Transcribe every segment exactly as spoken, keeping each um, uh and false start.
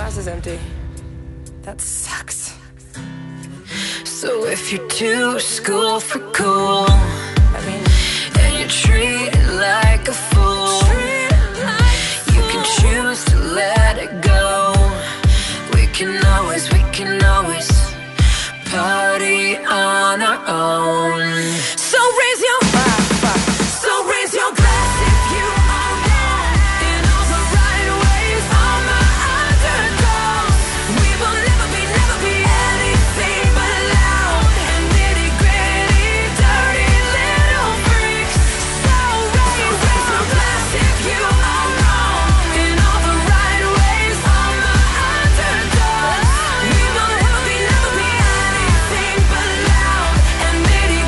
glass is empty. That sucks. So if you're too school for cool, I mean, and you treat it like a fool, you can choose to let it go. We can always, we can always party on our own. So raise your So raise your glass if you are mad in all the right ways. All my underdogs, we will never be, never be anything but loud and nitty gritty, dirty little freaks. So raise, raise your glass if you are wrong in all the right ways. All my underdogs, we will never be, never be anything but loud and nitty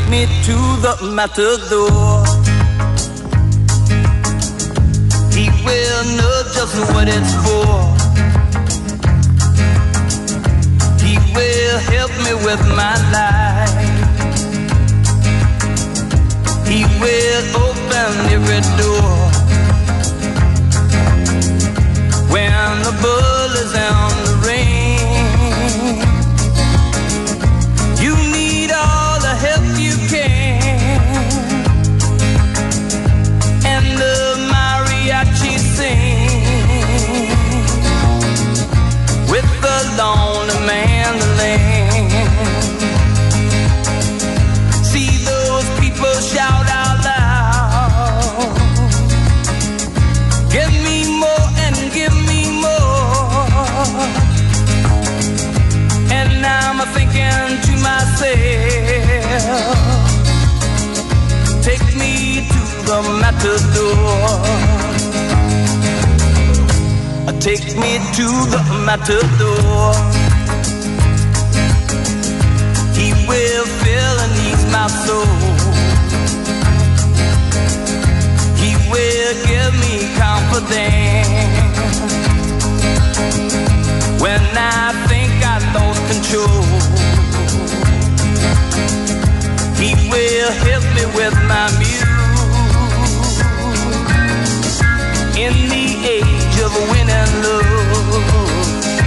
me to the matador. He will know just what it's for. He will help me with my life. He will open every door. When the bull is on the ring, you need all the help you can. And the mariachi sing with the lonely mandolin. See those people shout out loud, give me more and give me more. And I'm thinking to myself, take me to the matador. Take me to the matador. He will fill and ease my soul. He will give me confidence when I think I lost control. He will help me with my muse in the age of win and lose,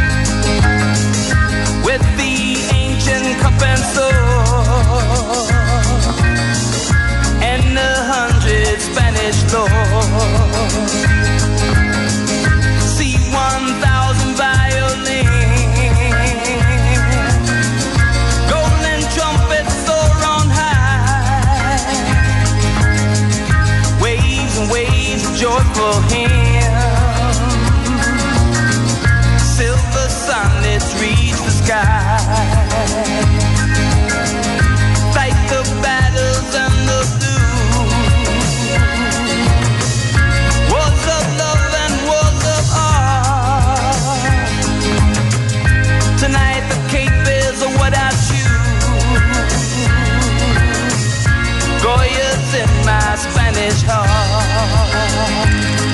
with the ancient cup and sword and a hundred Spanish lords. See one thousand violins, golden trumpets soar on high, waves and waves of joyful hymns, silver sunlets reach the sky, fight the battles and the blues, wars of love and wars of art. Tonight the cape is what I choose, Goya's in my Spanish heart.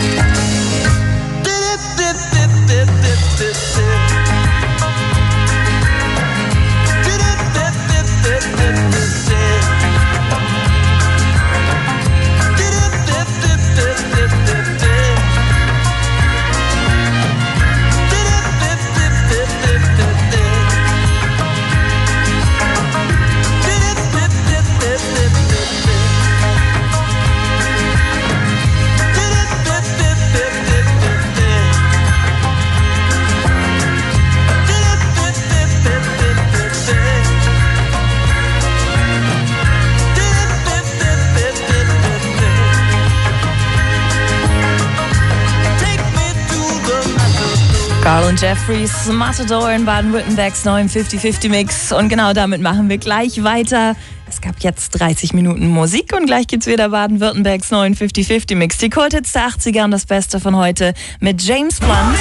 Carl und Jeffries, Matador in Baden-Württembergs neuen fifty fifty Mix. Und genau damit machen wir gleich weiter. Es gab jetzt dreißig Minuten Musik und gleich gibt's wieder Baden-Württembergs neuen fifty fifty Mix. Die Kulthits der achtziger und das Beste von heute mit James Blunt.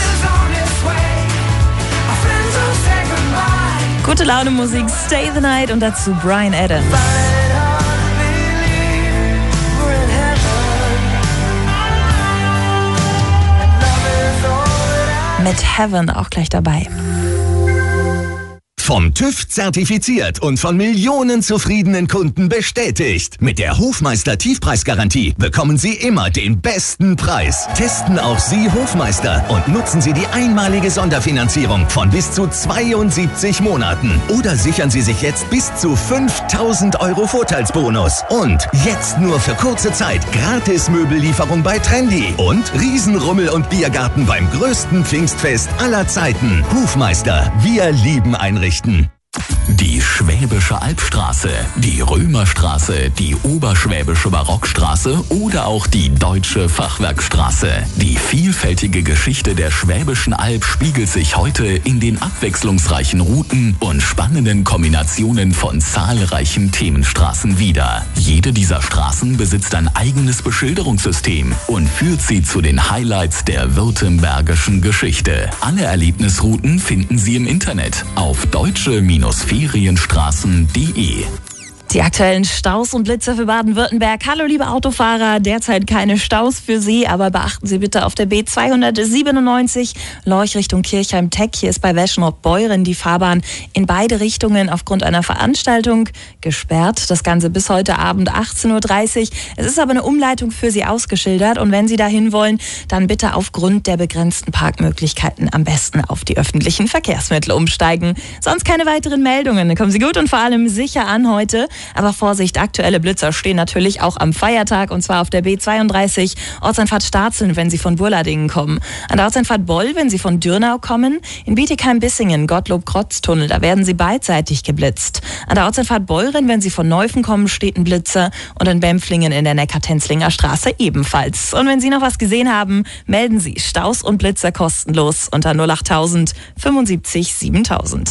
Gute Laune Musik, Stay the Night und dazu Bryan Adams. Mit Heaven auch gleich dabei. Vom TÜV zertifiziert und von Millionen zufriedenen Kunden bestätigt. Mit der Hofmeister Tiefpreisgarantie bekommen Sie immer den besten Preis. Testen auch Sie Hofmeister und nutzen Sie die einmalige Sonderfinanzierung von bis zu zweiundsiebzig Monaten. Oder sichern Sie sich jetzt bis zu fünftausend Euro Vorteilsbonus. Und jetzt nur für kurze Zeit gratis Möbellieferung bei Trendy. Und Riesenrummel und Biergarten beim größten Pfingstfest aller Zeiten. Hofmeister, wir lieben einrichten. Die Schwäbische Albstraße, die Römerstraße, die Oberschwäbische Barockstraße oder auch die Deutsche Fachwerkstraße. Die vielfältige Geschichte der Schwäbischen Alb spiegelt sich heute in den abwechslungsreichen Routen und spannenden Kombinationen von zahlreichen Themenstraßen wider. Jede dieser Straßen besitzt ein eigenes Beschilderungssystem und führt sie zu den Highlights der württembergischen Geschichte. Alle Erlebnisrouten finden Sie im Internet auf deutsche Ferienstraßen punkt de. Die aktuellen Staus und Blitzer für Baden-Württemberg. Hallo liebe Autofahrer, derzeit keine Staus für Sie, aber beachten Sie bitte auf der B zweihundertsiebenundneunzig Lorch Richtung Kirchheim-Teck. Hier ist bei Weschenrock-Beuren die Fahrbahn in beide Richtungen aufgrund einer Veranstaltung gesperrt. Das Ganze bis heute Abend achtzehn Uhr dreißig. Es ist aber eine Umleitung für Sie ausgeschildert und wenn Sie dahin wollen, dann bitte aufgrund der begrenzten Parkmöglichkeiten am besten auf die öffentlichen Verkehrsmittel umsteigen. Sonst keine weiteren Meldungen. Dann kommen Sie gut und vor allem sicher an heute. Aber Vorsicht, aktuelle Blitzer stehen natürlich auch am Feiertag und zwar auf der B zweiunddreißig Ortseinfahrt Starzeln, wenn Sie von Burladingen kommen. An der Ortseinfahrt Boll, wenn Sie von Dürnau kommen. In Bietigheim-Bissingen, Gottlob-Krotz-Tunnel, da werden Sie beidseitig geblitzt. An der Ortseinfahrt Beuren, wenn Sie von Neufen kommen, steht ein Blitzer und in Bempflingen in der Neckar-Tenzlinger Straße ebenfalls. Und wenn Sie noch was gesehen haben, melden Sie Staus und Blitzer kostenlos unter null achttausend fünfundsiebzig siebentausend.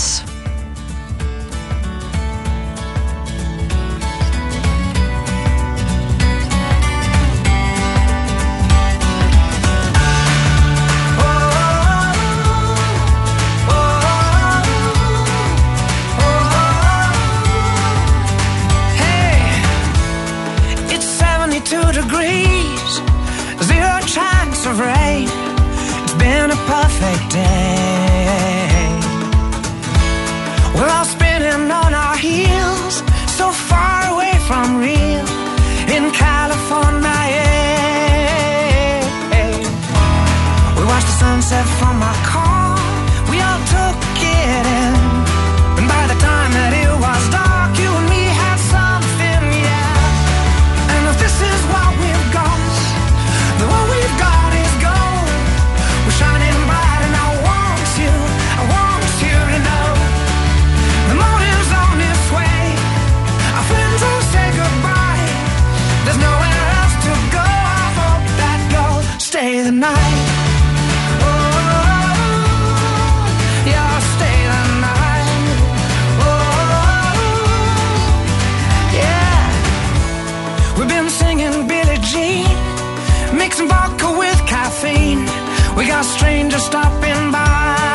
Degrees, zero chance of rain. It's been a perfect day. We're all spinning on our heels, so far away from real in California. We watched the sunset from our car, we all took it in. And by the time that it was dark, you and me had something, yeah. And if this is what we've got, then what we've got is gold. We're shining bright and I want you, I want you to know. The morning's on its way, our friends will say goodbye. There's nowhere else to go, I hope that you'll stay the night. Mixing vodka with caffeine. We got strangers stopping by.